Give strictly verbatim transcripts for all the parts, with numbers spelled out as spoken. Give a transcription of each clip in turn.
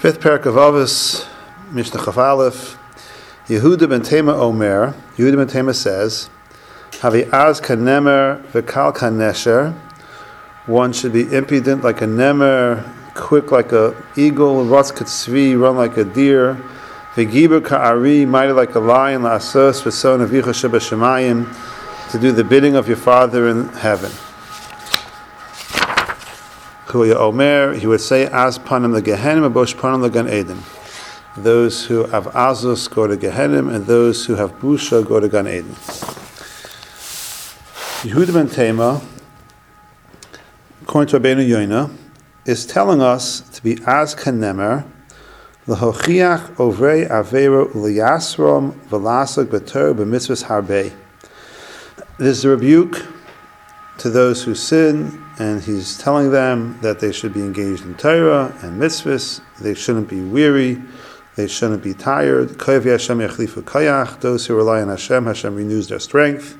Fifth parak of Avos, Mishnah Chaf Aleph. Yehuda ben Tema Omer. Yehuda ben Tema says, "Havi az kanemer v'kal kanesher." One should be impudent like a nemer, quick like a eagle, ratz katzvi, run like a deer, v'giber ka'ari, mighty like a lion, la'asos v'son avicha shebashamayim, to do the bidding of your Father in heaven. Huya Omer, he would say, "Az panim leGehenim, abosh panim leGan Eden." Those who have Azus go to Gehenim, and those who have Busha go to Gan Eden. Yehuda ben Tema, according to Rabbeinu Yoina, is telling us to be Az Kanemer, L'hochiach Ovrei Aveiro U'liyasrom V'lasag B'ter B'mitzvahs Harbei. This is a rebuke to those who sin, and he's telling them that they should be engaged in Torah and mitzvahs. They shouldn't be weary. They shouldn't be tired. Koyev Hashem yachlifu koyach. Those who rely on Hashem, Hashem renews their strength.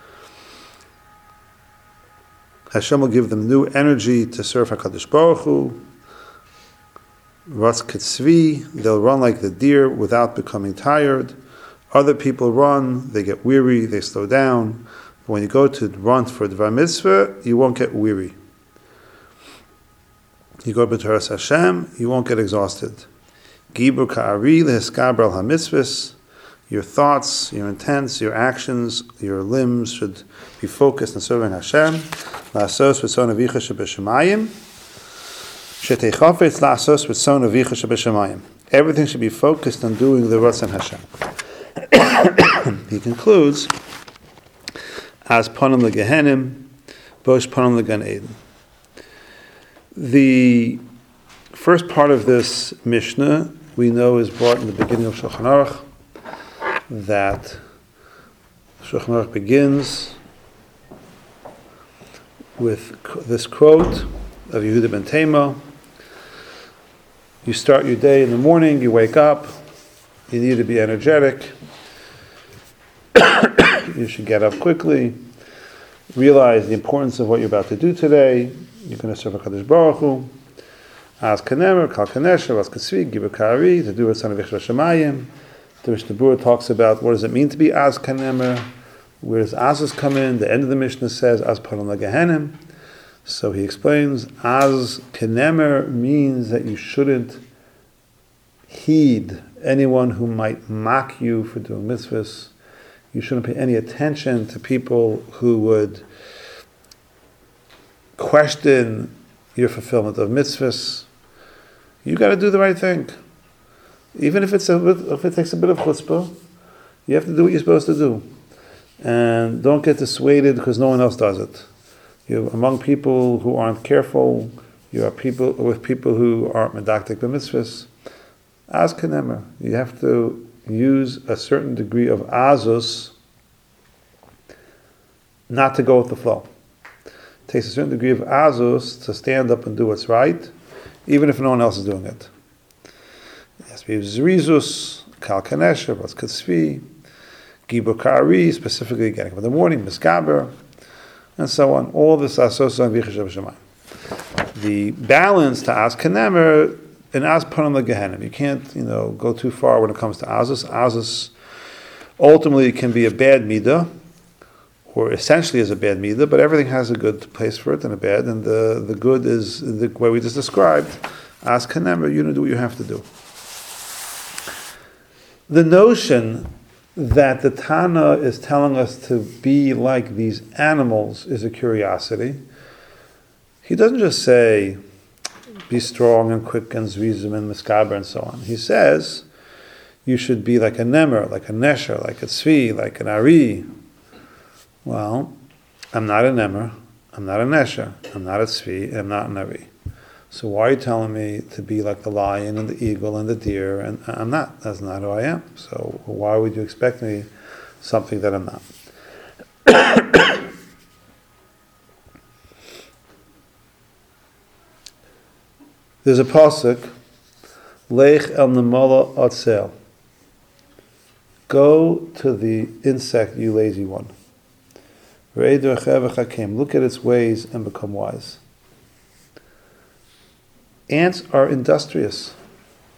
Hashem will give them new energy to serve HaKadosh Baruch Hu. Ratz Ketzvi, they'll run like the deer without becoming tired. Other people run, they get weary, they slow down. But when you go to run for Dvar Mitzvah, you won't get weary. You go to B'Toras Hashem, you won't get exhausted. Gibur ka'ari lehiskaber al hamitzvahs. Your thoughts, your intents, your actions, your limbs should be focused on serving Hashem. La'asos v'tzon avicha shebeshamayim. Shetei chafetz la'asos v'tzon avicha shebeshamayim. Everything should be focused on doing the Ratzon Hashem. He concludes, "Az panim leGehenim, bosh panim leGan Eden." The first part of this Mishnah we know is brought in the beginning of Shulchan Aruch, that Shulchan Aruch begins with this quote of Yehuda ben Tema. You start your day in the morning, you wake up, you need to be energetic, you should get up quickly, realize the importance of what you're about to do today. You're going to serve HaKadosh Baruch Hu. Az kanemer, kal kanesher, az katzvi, giber ka'ari, to do it son of Yichra Shemayim. The Mishnah Berurah talks about what does it mean to be az kanemer, where does Azus come in? The end of the Mishnah says az panim leGehenim. So he explains, az kanemer means that you shouldn't heed anyone who might mock you for doing mitzvahs. You shouldn't pay any attention to people who would question your fulfillment of mitzvahs. You got to do the right thing, even if it's a bit, if it takes a bit of chutzpah. You have to do what you're supposed to do, and don't get dissuaded because no one else does it. You're among people who aren't careful. You are people with people who aren't medactic b'mitzvahs. Az kanemer, you have to use a certain degree of azus, not to go with the flow. It takes a certain degree of azus to stand up and do what's right, even if no one else is doing it. It has to be zrizus, kal kanesher, ratz katzvi, gibur ka'ari, specifically getting up in the morning, miskaber, and so on. All this asos on vicha shebashamayim. The balance to az kanemer and az panim leGehenim. You can't, you know, go too far when it comes to azus. Azus ultimately can be a bad midah, or essentially is a bad midah, but everything has a good place for it and a bad, and the, the good is the way we just described. Az kanemer, you don't do what you have to do. The notion that the Tana is telling us to be like these animals is a curiosity. He doesn't just say, be strong and quick and zrizim and miskaber and so on. He says, you should be like a nemer, like a nesher, like a tzvi, like an ari. Well, I'm not a nemer, I'm not a nesher, I'm not a tzvi, I'm not an ari. So why are you telling me to be like the lion and the eagle and the deer? And I'm not. That's not who I am. So why would you expect me something that I'm not? There's a pasuk, Lech el nemala atzel. Go to the insect, you lazy one. Look at its ways and become wise. Ants are industrious.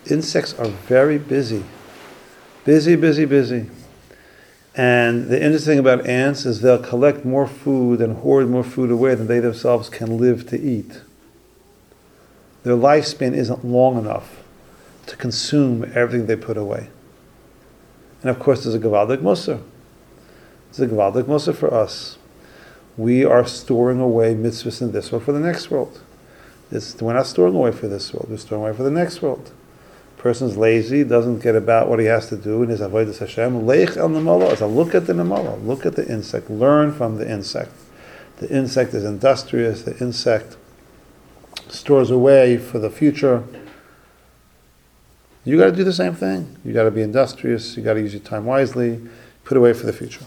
insects are very busy. Busy, busy, busy. And the interesting thing about ants is they'll collect more food and hoard more food away than they themselves can live to eat. Their lifespan isn't long enough to consume everything they put away. And of course there's a Gavaldik Musar. There's a Gavaldik Musar for us. We are storing away mitzvahs in this world for the next world. It's, we're not storing away for this world, we're storing away for the next world. Person's lazy, doesn't get about what he has to do in his avodas Hashem. Leich el nemala is a look at the nemala, look at the insect, learn from the insect. The insect is industrious, the insect stores away for the future. You got to do the same thing. You got to be industrious, you got to use your time wisely, put away for the future.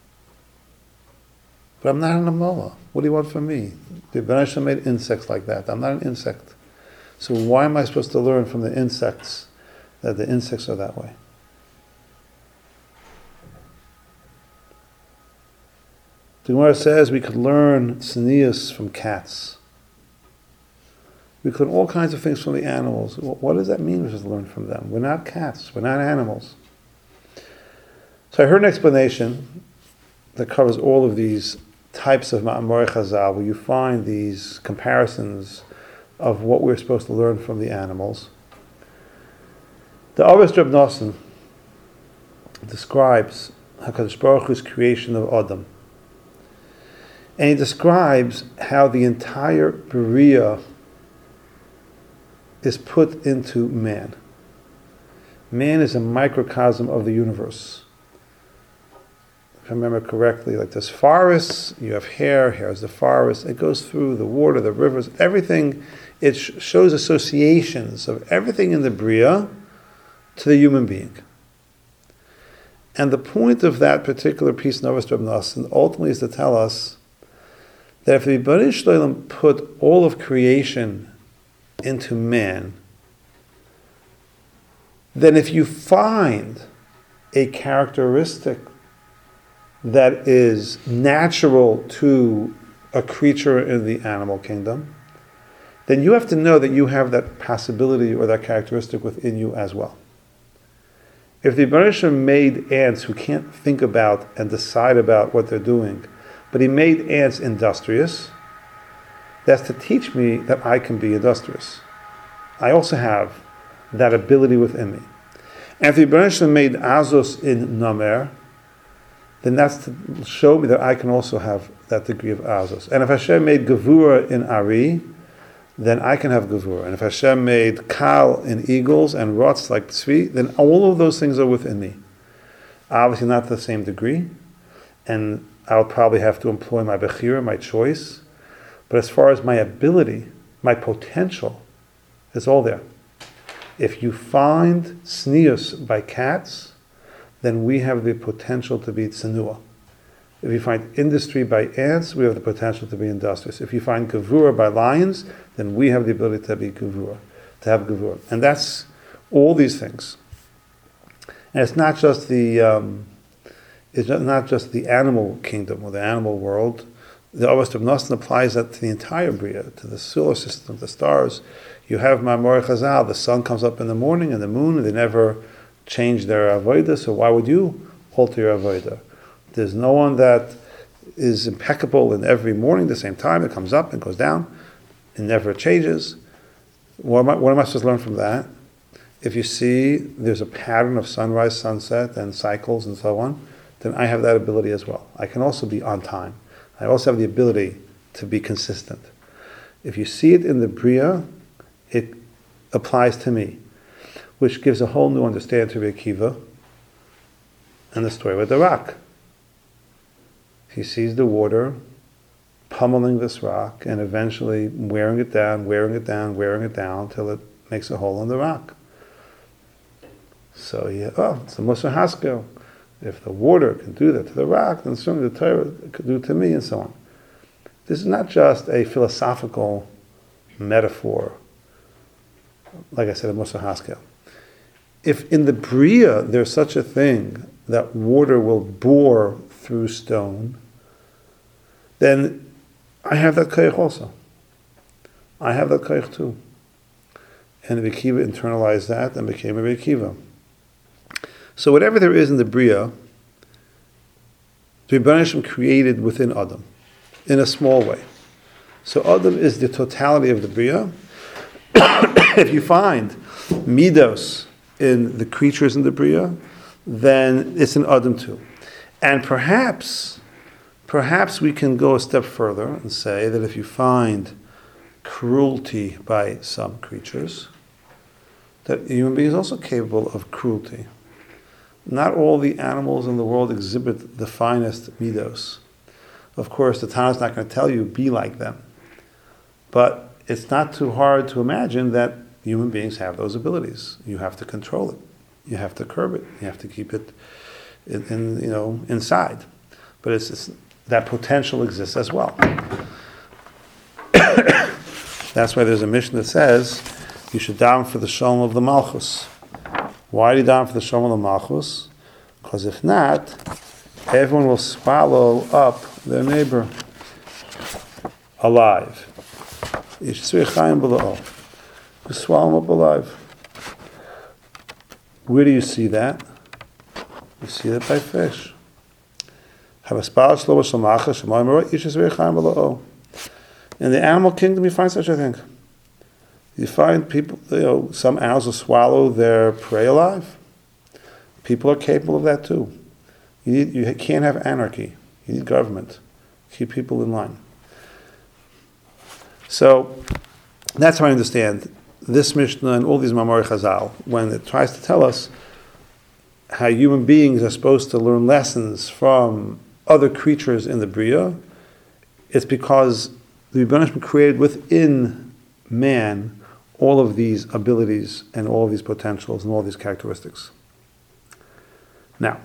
But I'm not an nemala. What do you want from me? The Rebbeinu Shalom made insects like that. I'm not an insect. So why am I supposed to learn from the insects that the insects are that way? The Gemara says we could learn tznius from cats. We could learn all kinds of things from the animals. What does that mean, we should learn from them? We're not cats. We're not animals. So I heard an explanation that covers all of these types of Ma'amorei Chazal, where you find these comparisons of what we're supposed to learn from the animals. The Ahavas Reb Nosson describes HaKadosh Baruch Hu's creation of Adam. And he describes how the entire Beriah is put into man. Man is a microcosm of the universe. If I remember correctly, like there's forests, you have hair, hair is the forest, it goes through the water, the rivers, everything. It sh- shows associations of everything in the Bria to the human being. And the point of that particular piece in Ahavas Reb Nosson ultimately is to tell us that if the Rebbeinu Shalom put all of creation into man, then if you find a characteristic that is natural to a creature in the animal kingdom, then you have to know that you have that possibility or that characteristic within you as well. If the Rebbeinu Shalom made ants who can't think about and decide about what they're doing, but he made ants industrious, that's to teach me that I can be industrious. I also have that ability within me. And if the Rebbeinu Shalom made Azos in Namer, then that's to show me that I can also have that degree of Azos. And if Hashem made Gevura in Ari, then I can have Gevura. And if Hashem made Kal in eagles and Rotz like Tzvi, then all of those things are within me. Obviously not to the same degree, and I'll probably have to employ my Bechira, my choice. But as far as my ability, my potential, it's all there. If you find tznius by cats, then we have the potential to be tzenua. If you find industry by ants, we have the potential to be industrious. If you find gevura by lions, then we have the ability to be gevura, to have gevura. And that's all these things. And it's not just the um, it's not just the animal kingdom or the animal world. The Ahavas Reb Nosson applies that to the entire Bria, to the solar system, the stars. You have Ma'amorei Chazal, the sun comes up in the morning and the moon, and they never change their avodah, so why would you alter your avodah? There's no one that is impeccable in every morning, the same time, it comes up and goes down, it never changes. What am I, what am I supposed to learn from that? If you see there's a pattern of sunrise, sunset, and cycles and so on, then I have that ability as well. I can also be on time. I also have the ability to be consistent. If you see it in the Bria, it applies to me, which gives a whole new understanding to Rebbe Akiva and the story with the rock. He sees the water pummeling this rock and eventually wearing it down, wearing it down, wearing it down till it makes a hole in the rock. So he, oh, it's a Musar Haskel. If the water can do that to the rock, then certainly the Torah could do it to me, and so on. This is not just a philosophical metaphor, like I said, a Musar Haskel. If in the Bria there's such a thing that water will bore through stone, then I have that koyach also. I have that koyach too. and the Akiva internalized that and became a Akiva. So whatever there is in the Bria, the Rebbeinu Shem created within Adam, in a small way. So Adam is the totality of the Bria. If you find Midos in the creatures in the Bria, then it's in Adam too. And perhaps, perhaps we can go a step further and say that if you find cruelty by some creatures, that a human being is also capable of cruelty. Not all the animals in the world exhibit the finest midos. Of course, the Tanakh is not going to tell you, be like them. But it's not too hard to imagine that human beings have those abilities. You have to control it. You have to curb it. You have to keep it in, in you know, inside. But it's, it's that potential exists as well. That's why there's a mission that says you should daven for the shalom of the Malchus. Why do you daven for the shalom of the Malchus? Because if not, everyone will swallow up their neighbor alive. You should swallow them up alive. Where do you see that? You see that by fish. In the animal kingdom, you find such a thing. You find people, you know, some animals will swallow their prey alive. People are capable of that too. You need, you can't have anarchy. You need government. Keep people in line. So that's how I understand this Mishnah and all these Mamar Chazal, when it tries to tell us how human beings are supposed to learn lessons from other creatures in the Bria. It's because the Rebbeinu Shem created within man all of these abilities and all of these potentials and all these characteristics. Now,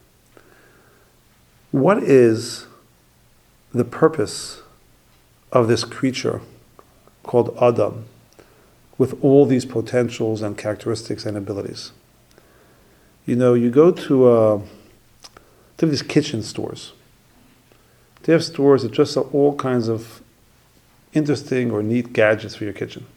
what is the purpose of this creature called Adam with all these potentials and characteristics and abilities? You know, you go to, uh, to these kitchen stores. They have stores that just sell all kinds of interesting or neat gadgets for your kitchen.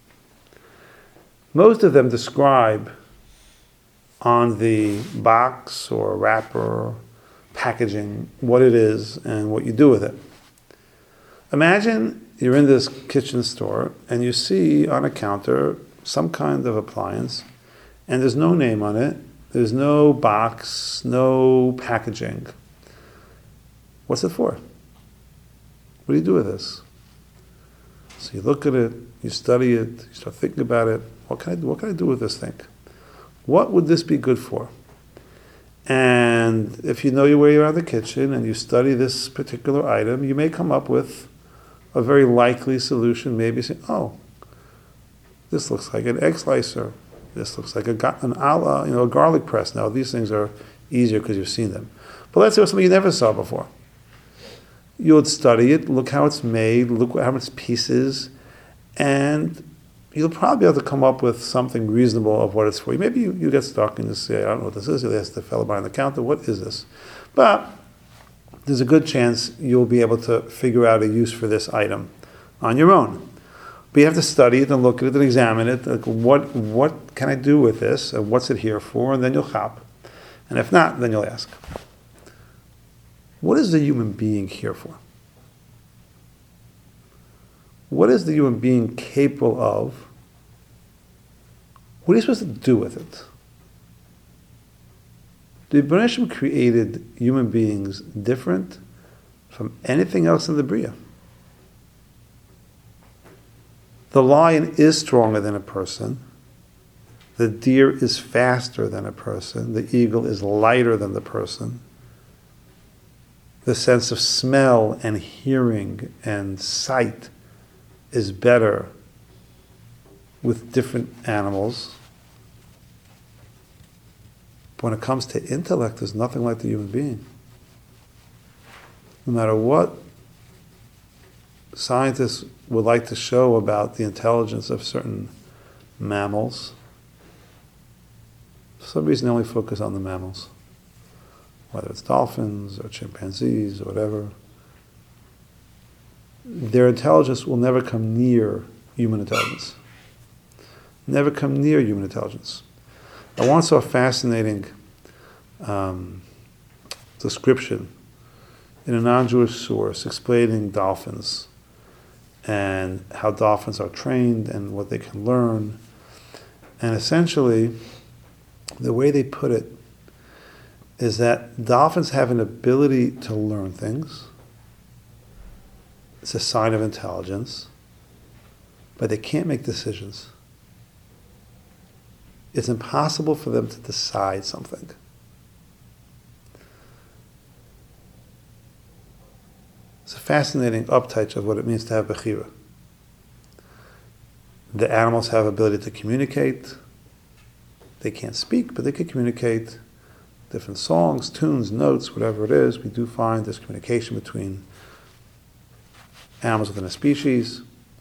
Most of them describe on the box or wrapper, packaging, what it is and what you do with it. Imagine you're in this kitchen store and you see on a counter some kind of appliance and there's no name on it, there's no box, no packaging. What's it for? What do you do with this? So you look at it, you study it, you start thinking about it. What can I do? What can I do with this thing? What would this be good for? And if you know your way around the kitchen and you study this particular item, you may come up with a very likely solution. Maybe say, oh, this looks like an egg slicer. This looks like a an ala, you know, a garlic press. Now these things are easier because you've seen them. But let's say it was something you never saw before. You would study it, look how it's made, look how much pieces, and you'll probably be able to come up with something reasonable of what it's for. Maybe you, you get stuck and you say, I don't know what this is. You'll ask the fellow behind the counter, what is this? But there's a good chance you'll be able to figure out a use for this item on your own. But you have to study it and look at it and examine it. Like, what what can I do with this? And what's it here for? And then you'll chop. And if not, then you'll ask. What is the human being here for? What is the human being capable of? What are you supposed to do with it? The Rebbeinu Shem created human beings different from anything else in the Bria. The lion is stronger than a person. The deer is faster than a person. The eagle is lighter than the person. The sense of smell and hearing and sight is better with different animals. But when it comes to intellect, there's nothing like the human being. No matter what scientists would like to show about the intelligence of certain mammals, for some reason they only focus on the mammals. Whether it's dolphins or chimpanzees or whatever, their intelligence will never come near human intelligence. never come near human intelligence. I once saw a fascinating um, description in a non-Jewish source explaining dolphins and how dolphins are trained and what they can learn. And essentially, the way they put it is that dolphins have an ability to learn things. It's a sign of intelligence, but they can't make decisions. It's impossible for them to decide something. It's a fascinating uptouch of what it means to have bechira. The animals have ability to communicate. They can't speak, but they can communicate different songs, tunes, notes, whatever it is. We do find there's communication between animals within a species.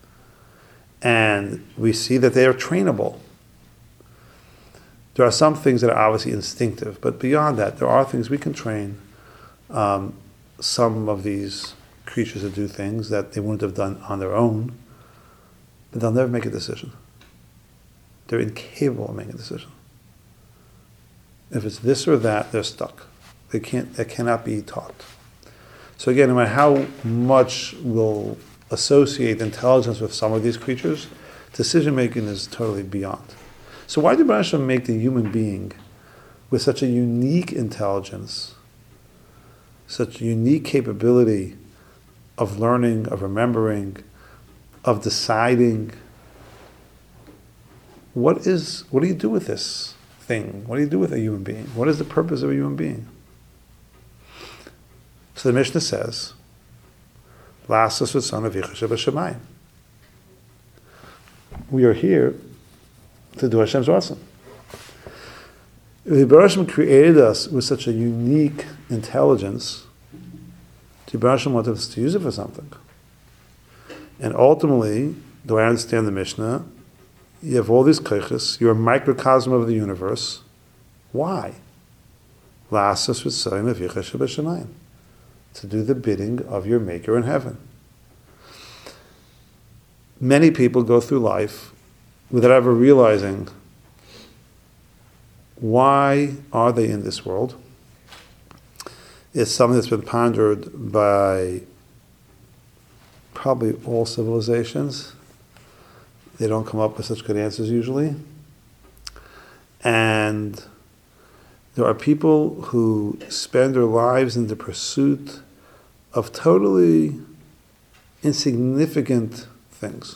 And we see that they are trainable. There are some things that are obviously instinctive, but beyond that, there are things we can train um, some of these creatures to do things that they wouldn't have done on their own, but they'll never make a decision. They're incapable of making a decision. If it's this or that, they're stuck. They can't. It cannot be taught. So again, no matter how much we'll associate intelligence with some of these creatures, decision making is totally beyond. So why did Baruch Hashem make the human being with such a unique intelligence, such a unique capability of learning, of remembering, of deciding? What is? What do you do with this thing? What do you do with a human being? What is the purpose of a human being? So the Mishnah says, "L'asas v'tzon avicha shebashamayim." We are here to do Hashem's ratzon. The Baruch Hashem created us with such a unique intelligence. The Baruch Hashem wanted us to use it for something. And ultimately, do I understand the Mishnah? You have all these koiches. You're a microcosm of the universe. Why? L'asas v'tzon avicha shebashamayim. To do the bidding of your Maker in heaven. Many people go through life without ever realizing why are they in this world. It's something that's been pondered by probably all civilizations. They don't come up with such good answers usually. And there are people who spend their lives in the pursuit of totally insignificant things.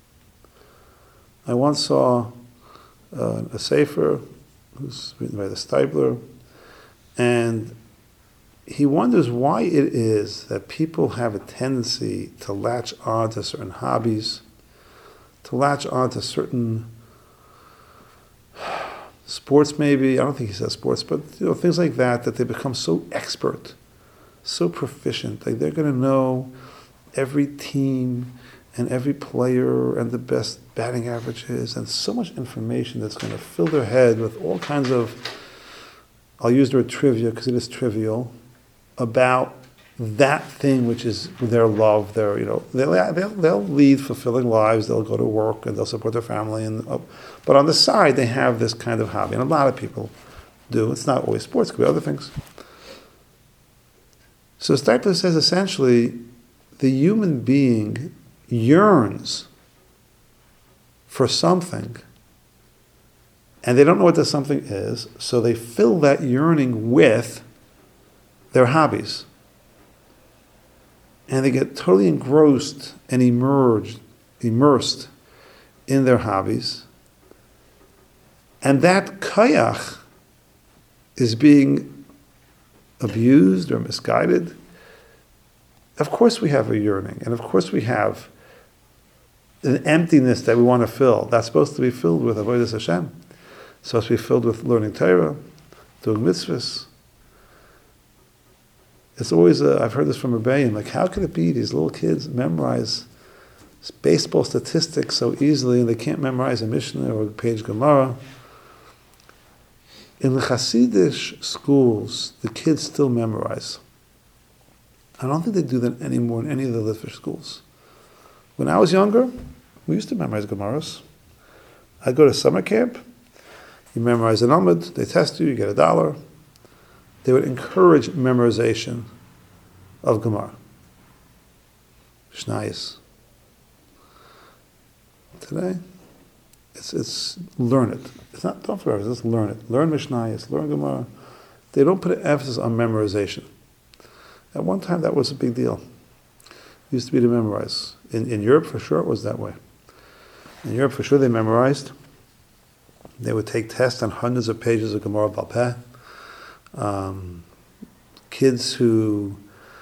I once saw uh, a sefer, who's written by the Steibler, and he wonders why it is that people have a tendency to latch on to certain hobbies, to latch on to certain sports maybe, I don't think he says sports, but you know, things like that, that they become so expert, so proficient, like they're going to know every team and every player and the best batting averages and so much information that's going to fill their head with all kinds of, I'll use the word trivia because it is trivial, about that thing which is their love, their, you know, they'll, they'll, they'll lead fulfilling lives, they'll go to work and they'll support their family, and uh, but on the side they have this kind of hobby, and a lot of people do. It's not always sports, it could be other things. So Steipler says essentially the human being yearns for something, and they don't know what that something is, so they fill that yearning with their hobbies. And they get totally engrossed and immersed, immersed in their hobbies. And that kayach is being abused or misguided. Of course we have a yearning, and of course we have an emptiness that we want to fill. That's supposed to be filled with avodas Hashem. It's supposed to be filled with learning Torah, doing mitzvahs. It's always, a, I've heard this from Rebbeim, like how could it be these little kids memorize baseball statistics so easily and they can't memorize a Mishnah or a page Gemara? In the Hasidic schools, the kids still memorize. I don't think they do that anymore in any of the Litvish schools. When I was younger, we used to memorize Gemaras. I'd go to summer camp, you memorize an Amud, they test you, you get a dollar. They would encourage memorization of Gemara. Shnayis. Today, it's it's learn it. It's not don't forever, just learn it. Learn Mishnayis, learn Gemara. They don't put an emphasis on memorization. At one time that was a big deal. It used to be to memorize. In in Europe for sure it was that way. In Europe for sure they memorized. They would take tests on hundreds of pages of Gemara Bal Peh. Um, kids who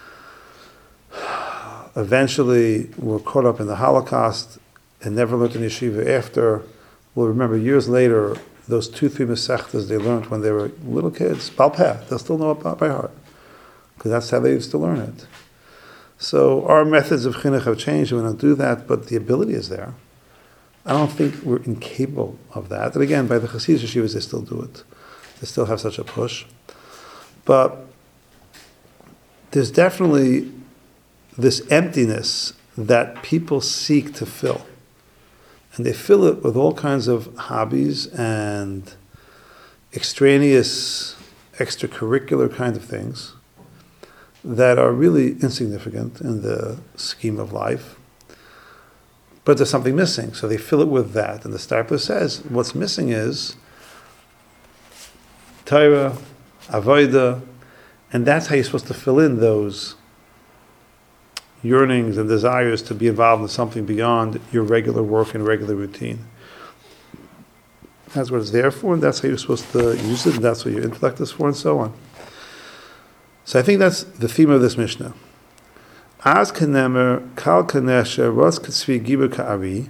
eventually were caught up in the Holocaust and never learned in yeshiva after will remember years later those two, three Masechtas they learned when they were little kids, Bal Peh, they'll still know it by heart, because that's how they used to learn it. So our methods of chinuch have changed, and we don't do that, but the ability is there. I don't think we're incapable of that. And again, by the Hasidus yeshivas, they still do it. They still have such a push. But there's definitely this emptiness that people seek to fill. And they fill it with all kinds of hobbies and extraneous, extracurricular kind of things that are really insignificant in the scheme of life. But there's something missing, so they fill it with that. And the Starpler says, what's missing is Torah, Avodah, and that's how you're supposed to fill in those yearnings and desires to be involved in something beyond your regular work and regular routine. That's what it's there for, and that's how you're supposed to use it, and that's what your intellect is for, and so on. So I think that's the theme of this Mishnah. Az kenemer kal kanesha ras katzvi gibur ka'ari.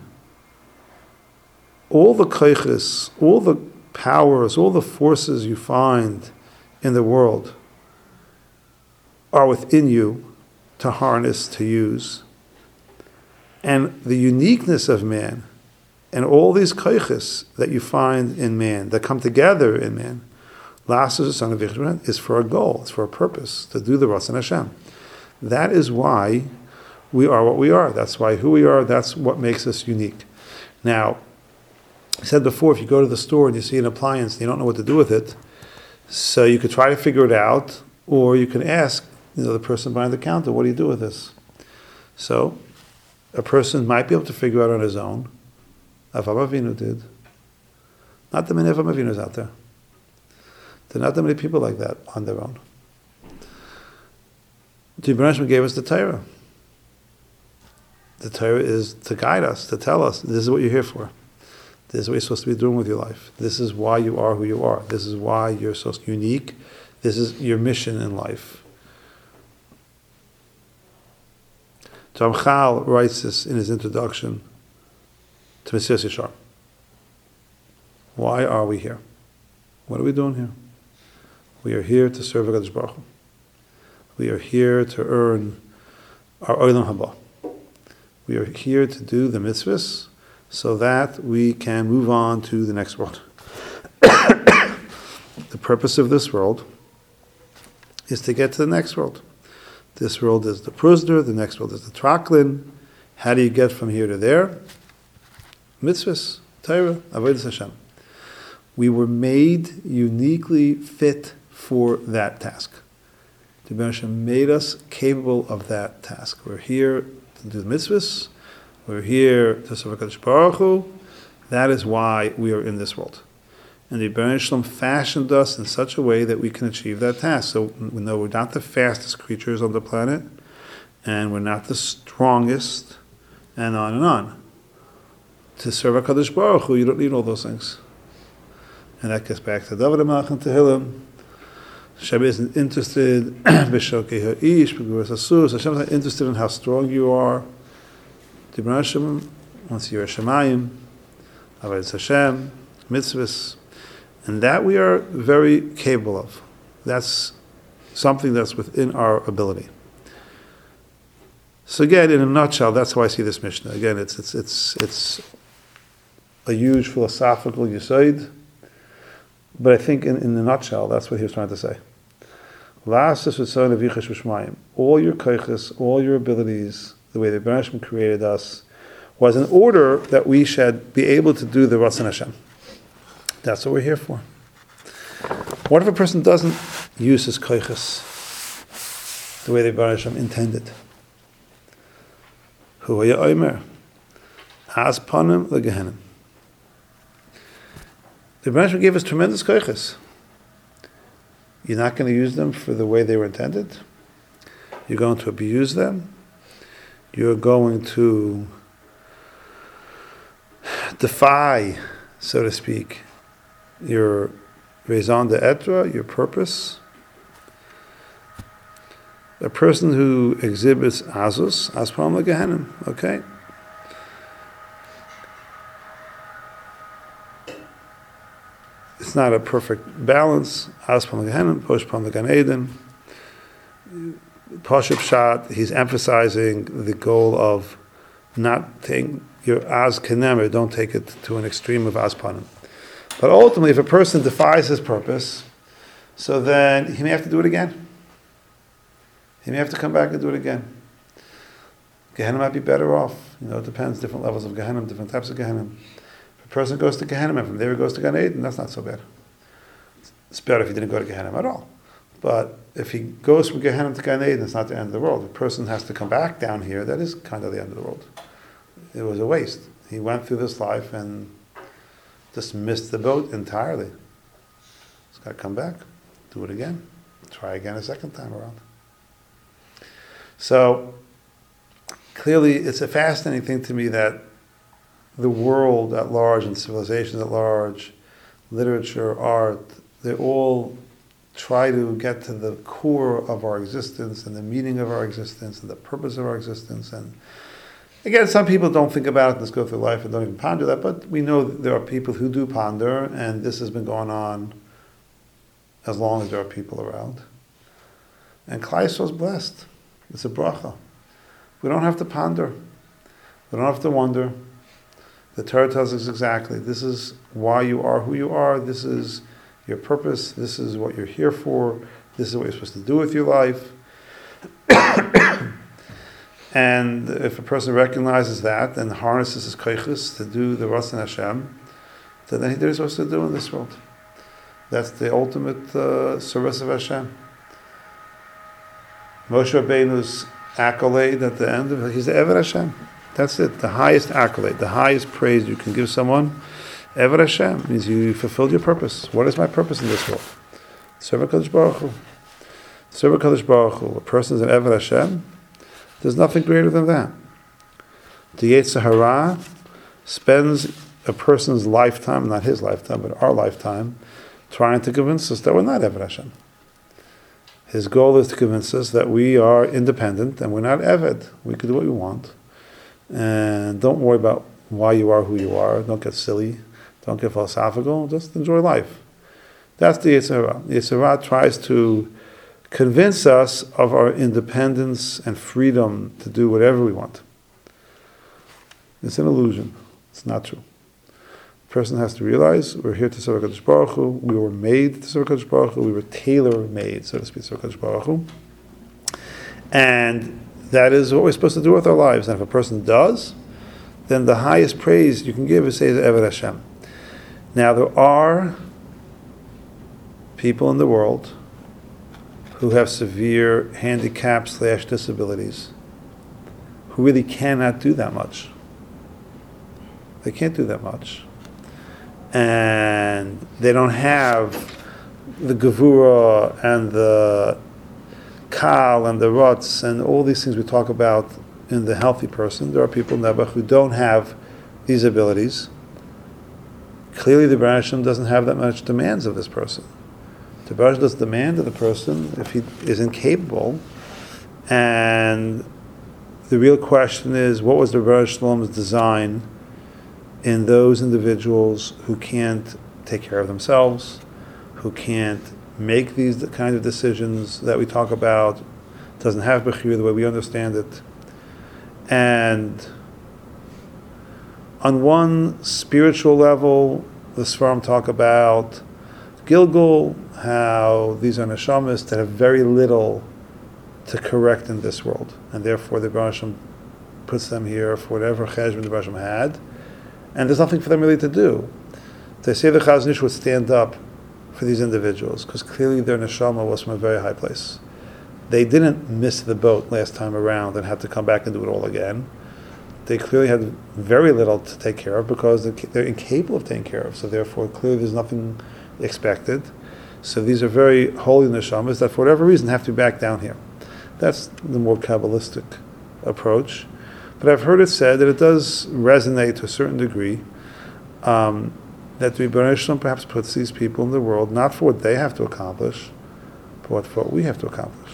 All the koiches, all the powers, all the forces you find in the world are within you to harness, to use. And the uniqueness of man and all these koiches that you find in man, that come together in man, is for a goal, it's for a purpose, to do the Ratzon Hashem. That is why we are what we are. That's why who we are, that's what makes us unique. Now, I said before, if you go to the store and you see an appliance and you don't know what to do with it, so you could try to figure it out, or you can ask you know, the person behind the counter, what do you do with this? So, a person might be able to figure out on his own. Avraham Avinu did. Not that many Avraham Avinus out there. There are not that many people like that on their own. The Rebbeinu gave us the Torah. The Torah is to guide us, to tell us, this is what you're here for. This is what you're supposed to be doing with your life. This is why you are who you are. This is why you're so unique. This is your mission in life. Ramchal writes this in his introduction to Mesilas Yesharim. Why are we here? What are we doing here? We are here to serve HaKadosh Baruch Hu. We are here to earn our Olam Haba. We are here to do the mitzvahs so that we can move on to the next world. The purpose of this world is to get to the next world. This world is the Prusner, the next world is the Traklin. How do you get from here to there? Mitzvahs, Torah, Avodas Hashem. We were made uniquely fit for that task. The Rebbeinu Shem made us capable of that task. We're here to do the mitzvahs. We're here to serve HaKadosh Baruch Hu. That is why we are in this world. And the Rebbeinu Shem fashioned us in such a way that we can achieve that task. So we know we're not the fastest creatures on the planet, and we're not the strongest, and on and on. To serve HaKadosh Baruch Hu, you don't need all those things. And that gets back to David HaMelech and Tehillim. Hashem isn't interested b'shokei ha'ish, b'gevuras hasus. Hashem is not interested in how strong you are. The Rebbeinu Shem wants your Shemayim, Avodas Hashem, mitzvahs, and that we are very capable of. That's something that's within our ability. So again, in a nutshell, that's how I see this Mishnah. Again, it's it's it's it's a huge philosophical yesod. But I think in, in a nutshell, that's what he was trying to say. All your koiches, all your abilities, the way the Rebbeinu Shem created us, was in order that we should be able to do the Ratzon Hashem. That's what we're here for. What if a person doesn't use his koiches the way the Baruch Hashem intended? Hu haya omer, as panim legehenim. The Baruch Hashem gave us tremendous koiches. You're not going to use them for the way they were intended. You're going to abuse them. You're going to defy, so to speak, your raison d'etre, your purpose. A person who exhibits azus, aspam legehenim, okay? It's not a perfect balance. Aspam legehenim, poshpam legan eden. Pashup shot, he's emphasizing the goal of not taking your az kenemer, don't take it to an extreme of azpanim. But ultimately, if a person defies his purpose, so then he may have to do it again. He may have to come back and do it again. Gehenna might be better off. You know, it depends, different levels of Gehenna, different types of Gehenna. If a person goes to Gehenna and from there he goes to Gan Eden, that's not so bad. It's better if he didn't go to Gehenna at all. But if he goes from Gehenna to Gan Eden, it's not the end of the world. If a person has to come back down here, that is kind of the end of the world. It was a waste. He went through this life and just missed the boat entirely. He's got to come back, do it again, try again a second time around. So, clearly, it's a fascinating thing to me that the world at large and civilizations at large, literature, art, they all try to get to the core of our existence and the meaning of our existence and the purpose of our existence. And again, some people don't think about it and just go through life and don't even ponder that, but we know that there are people who do ponder, and this has been going on as long as there are people around. And Klal Yisrael is blessed. It's a bracha. We don't have to ponder. We don't have to wonder. The Torah tells us exactly, this is why you are who you are, this is your purpose, this is what you're here for, this is what you're supposed to do with your life. And if a person recognizes that and harnesses his koiches to do the Ratzon Hashem, then he did what he's supposed to do in this world. That's the ultimate uh, service of Hashem. Moshe Rabbeinu's accolade at the end of it, he's the Eved Hashem. That's it, the highest accolade, the highest praise you can give someone. Eved Hashem means you fulfilled your purpose. What is my purpose in this world? Serve HaKadosh Baruch Hu. Serve HaKadosh Baruch Hu. A person is an Eved Hashem. There's nothing greater than that. The Yetzer Hara spends a person's lifetime, not his lifetime, but our lifetime, trying to convince us that we're not Eved Hashem. His goal is to convince us that we are independent and we're not Eved. We can do what we want. And don't worry about why you are who you are. Don't get silly. Don't get philosophical. Just enjoy life. That's the Yetzer Hara. The Yetzer Hara tries to convince us of our independence and freedom to do whatever we want. It's an illusion. It's not true. A person has to realize we're here to serve HaKadosh Baruch Hu. We were made to serve HaKadosh Baruch Hu. We were tailor-made, so to speak, to serve HaKadosh Baruch Hu. And that is what we're supposed to do with our lives. And if a person does, then the highest praise you can give is say Eved Hashem. Now there are people in the world who have severe handicaps slash disabilities who really cannot do that much. They can't do that much. And they don't have the gevura and the kal and the ruts and all these things we talk about in the healthy person. There are people in Nebuch who don't have these abilities. Clearly the Baruch Hashem doesn't have that much demands of this person. The Baruch Hashem does demand of the person if he is incapable. And the real question is, what was the Baruch Shalom's design in those individuals who can't take care of themselves, who can't make these kind of decisions that we talk about, doesn't have Bechir the way we understand it. And on one spiritual level, the Sfarim talk about Gilgul, how these are neshamas that have very little to correct in this world, and therefore the Baruch Hashem puts them here for whatever cheshbon the Baruch Hashem had, and there's nothing for them really to do. They say the Chazon Ish would stand up for these individuals, because clearly their neshama was from a very high place. They didn't miss the boat last time around and had to come back and do it all again. They clearly had very little to take care of because they're incapable of taking care of. So therefore, clearly there's nothing expected. So these are very holy neshamas that for whatever reason have to be back down here. That's the more Kabbalistic approach. But I've heard it said that it does resonate to a certain degree, um, that the Rebbeinu Shalom perhaps puts these people in the world not for what they have to accomplish, but for what we have to accomplish.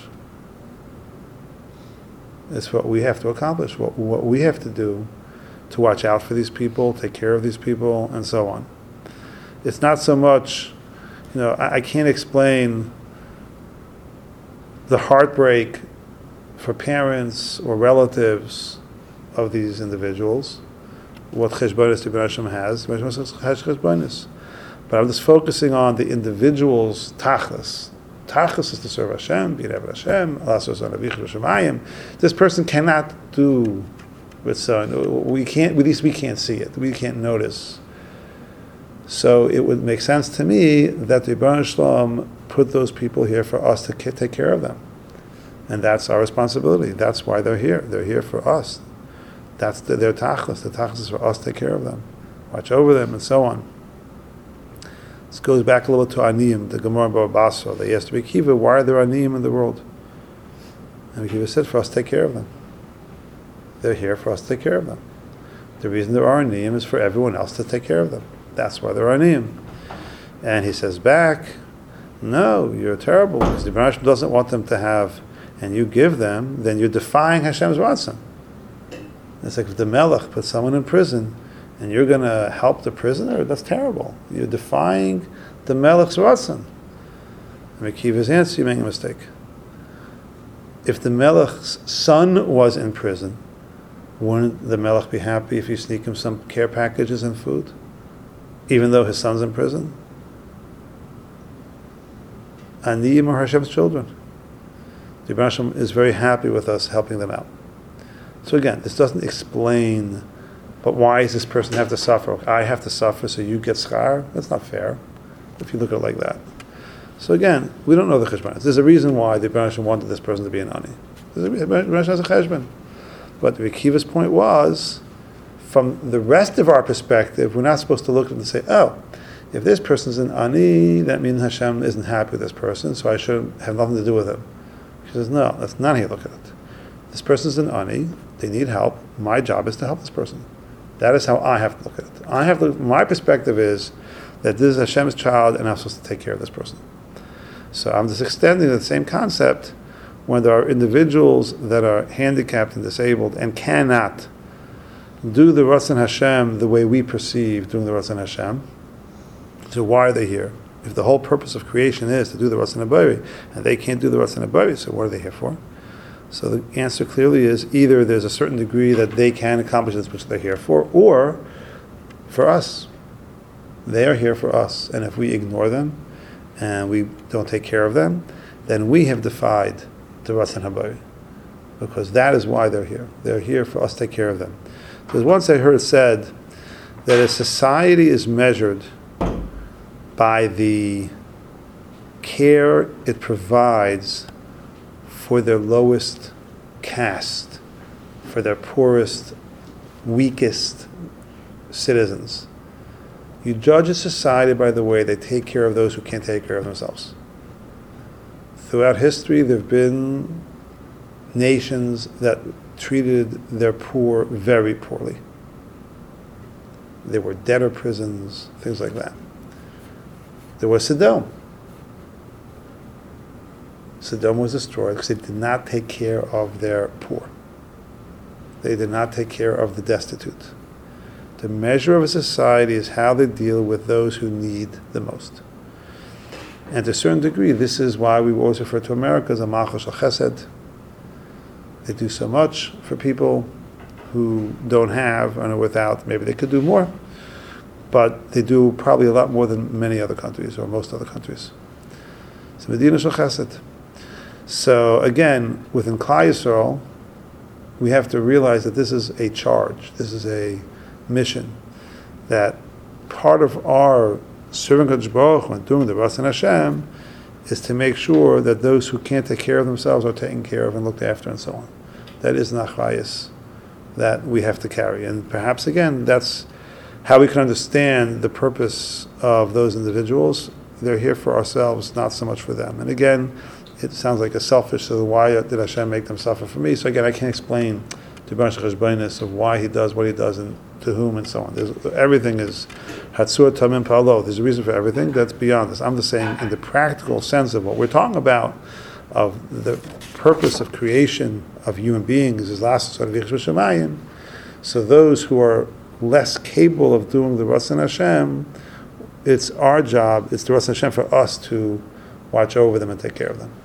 It's what we have to accomplish, what, what we have to do to watch out for these people, take care of these people, and so on. It's not so much, you know, I, I can't explain the heartbreak for parents or relatives of these individuals, what cheshbonis the Rebbeinu Shalom has. The Rebbeinu Shalom has cheshbonis. But I'm just focusing on the individual's tachlis. Tachlis is to serve Hashem, be Rebbe Hashem, Shemayim. This person cannot do with son. We can't. At least we can't see it. We can't notice. So it would make sense to me that the Rebbeinu Shalom put those people here for us to take care of them, and that's our responsibility. That's why they're here. They're here for us. That's the, their tachlis. The tachlis is for us to take care of them, watch over them, and so on. This goes back a little to Aniyim, the Gemara in Baba Basra. They asked Rabbi Akiva, why are there Aniyim in the world? And Rabbi Akiva said, for us to take care of them. They're here for us to take care of them. The reason there are Aniyim is for everyone else to take care of them. That's why there are Aniyim. And he says back, no, you're terrible, because the Rebbeinu Shalom doesn't want them to have, and you give them, then you're defying Hashem's ratzon. It's like if the Melech puts someone in prison, and you're going to help the prisoner, that's terrible. You're defying the Melech's ratzon. And Akiva's answer, you make a mistake. If the Melech's son was in prison, wouldn't the Melech be happy if you sneak him some care packages and food, even though his son's in prison? Aniyim are Hashem's children. The Rebbeinu Shalom is very happy with us helping them out. So again, this doesn't explain, but why does this person have to suffer? I have to suffer so you get schar? That's not fair, if you look at it like that. So again, we don't know the cheshbon. There's a reason why the Rebbeinu Shalom wanted this person to be an ani. The Rebbeinu Shalom has a cheshbon. But the Akiva's point was, from the rest of our perspective, we're not supposed to look at it and say, oh, if this person's an ani, that means Hashem isn't happy with this person, so I should have nothing to do with him. She says, no, that's not how you look at it. This person's an ani, they need help, my job is to help this person. That is how I have to look at it. I have to, my perspective is that this is Hashem's child and I'm supposed to take care of this person. So I'm just extending the same concept when there are individuals that are handicapped and disabled and cannot do the Ratzon Hashem the way we perceive doing the Ratzon Hashem. So why are they here? If the whole purpose of creation is to do the Ratzon HaBari, and they can't do the Ratzon HaBari, so what are they here for? So the answer clearly is either there's a certain degree that they can accomplish this which they're here for, or for us. They are here for us, and if we ignore them and we don't take care of them, then we have defied the Ratzon HaBari, because that is why they're here. They're here for us to take care of them. Because once I heard it said that a society is measured by the care it provides for their lowest caste, for their poorest, weakest citizens. You judge a society by the way they take care of those who can't take care of themselves. Throughout history, there have been nations that treated their poor very poorly. There were debtor prisons, things like that. There was Sodom. Sodom was destroyed because they did not take care of their poor. They did not take care of the destitute. The measure of a society is how they deal with those who need the most. And to a certain degree, this is why we always refer to America as a Malchus al Chesed. They do so much for people who don't have and are without. Maybe they could do more, but they do probably a lot more than many other countries or most other countries. So Medina Shel Chesed. So again, within Klal Yisrael, we have to realize that this is a charge, this is a mission, that part of our serving Kadosh Baruch Hu and doing the Ratzon Hashem is to make sure that those who can't take care of themselves are taken care of and looked after and so on. That is an achrayus that we have to carry. And perhaps, again, that's how we can understand the purpose of those individuals. They're here for ourselves, not so much for them. And again, it sounds like a selfish, so why did Hashem make them suffer for me? So again, I can't explain to Baruch Cheshbonis of why he does what he does and to whom and so on. There's, everything is Hatzur Tamim Pa'alo. There's a reason for everything that's beyond this. I'm just saying in the practical sense of what we're talking about, of the purpose of creation of human beings is last sort of Shemayim. So those who are less capable of doing the Ratzon Hashem, it's our job, it's the Ratzon Hashem for us to watch over them and take care of them.